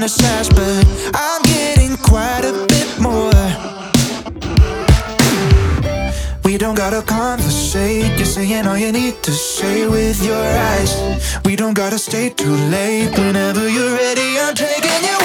massage, but I'm getting quite a bit more. We don't gotta conversate, you're saying all you need to say with your eyes. We don't gotta stay too late, whenever you're ready I'm taking you